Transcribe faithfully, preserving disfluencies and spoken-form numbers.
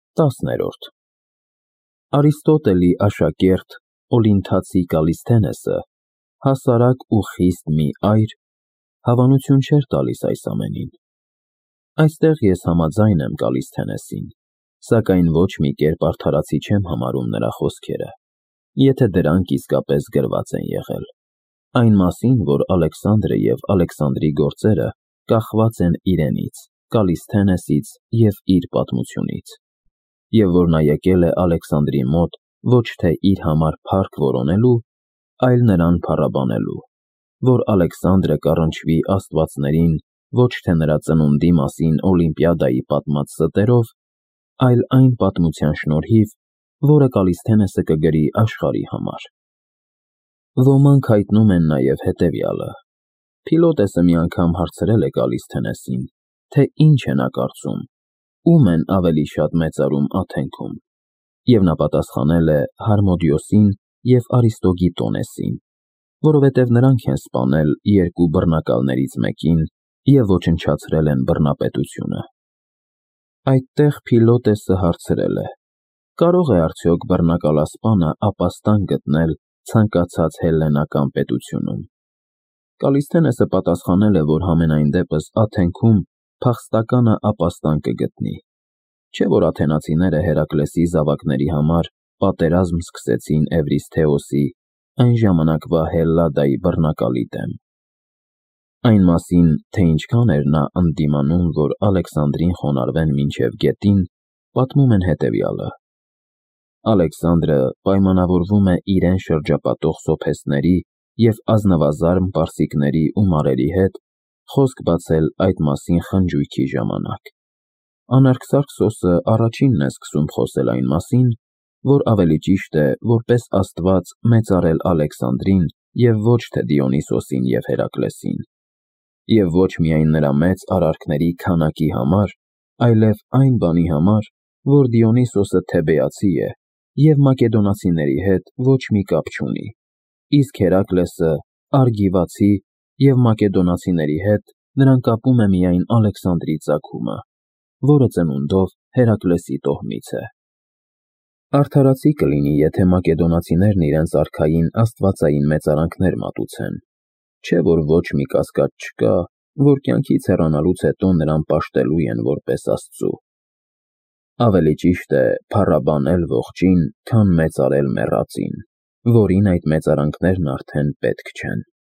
տասներորդ Արիստոտելի աշակերտ Օլինթացի Կալիսթենեսը հասարակ ու խիստ մի այր հավանություն չէր տալիս այս ամենին։ Այստեղ ես համաձայն եմ Կալիսթենեսին, սակայն ոչ մի կերպ արդարացի չեմ համարում նրա խոսքերը, եթե դրանք իսկապես գրված են եղել, այն մասին, որ Ալեքսանդրը և Ալեքսանդրի գործերը կախված են իրենից, Կալիսթենեսից և իր պատմությունից, և որ նա եկել է Ալեքսանդրի մոտ ոչ թե իր համար փառք որոնելու, այլ նրան փառաբանելու, որ Ալեքսանդրը կառնչվի աստվածներին ոչ թե նրա ծնունդի մասին Օլիմպիադայի պատմած ստերով, այլ այն պատմության շնորհիվ, որը Կալիսթենեսը կգրի աշխարհի համար։ Ոմանք հայտնում են նաև հետևյալը. Փիլոտեսը մի անգամ հարցրել է Կալիսթենեսին, թե ինչ է նա կարծում, ում են ավելի շատ մեծարում Աթենքում, և նա պատասխանել է Հարմոդիոսին և Արիստոգիտոնեսին, որովհետև նրանք են սպանել երկու բռնակալներից մեկին և ոչնչացրել են բռնապետությունը։ Այդտեղ Փիլոտեսը հարցրել է. Կարո՞ղ է արդյոք բռնակալասպանը ապաստան գտնել ցանկացած հելլենական պետությունում։ Կալիսթենեսը պատասխանել է, որ համենայն դեպս Աթենքում փախստականը ապաստան կգտնի, չէ՞ որ աթենացիները Հերակլեսի զավակների համար պատերազմ սկսեցին Էվրիսթեոսի, այն ժամանակվա Հելլադայի բռնակալի դեմ։ Այն մասին, թե ինչքան էր նա ընդդիմանում, որ Ալեքսանդրին խոնարհվեն մինչև գետին, պատմում են հետևյալը. Ալեքսանդրը պայմանավորվում է իրեն շրջապատող սոփեստների և ազնվազարմ պարսիկների ու մարերի հետ խոսք բացել այդ մասին խնջույքի ժամանակ։ Անարգսարքսոսը առաջինն է սկսում խոսել այն մասին, որ ավելի ճիշտ է, որպես աստված մեծարել Ալեքսանդրին և ոչ թե Դիոնիսոսին և Հերակլեսին, և ոչ միայն նրա մեծ արարքների քանակի համար, այլև այն բանի համար, որ Դիոնիսոսը թեբեացի է և մակեդոնացիների հետ ոչ մի կապ չունի, իսկ Հերակլեսը արգիվացի և մակեդոնացիների հետ նրան կապում է միայն Ալեքսանդրի ծագումը, որը ծնունդով Հերակլեսի տոհմից է։ Արդարացի կլինի, եթե մակեդոնացիներն իրենց արքային աստվածային մեծարանքներ մատուցեն, չէ՞ որ ոչ մի կասկած չկա, որ կյանքից հեռանալուց հետո նրան պաշտելու են որպես Աստծու։ Ավելի ճիշտ է փառաբանել ողջին, քան մեծարել մեռածին, որին այդ մեծարանքներն արդեն պետք չեն։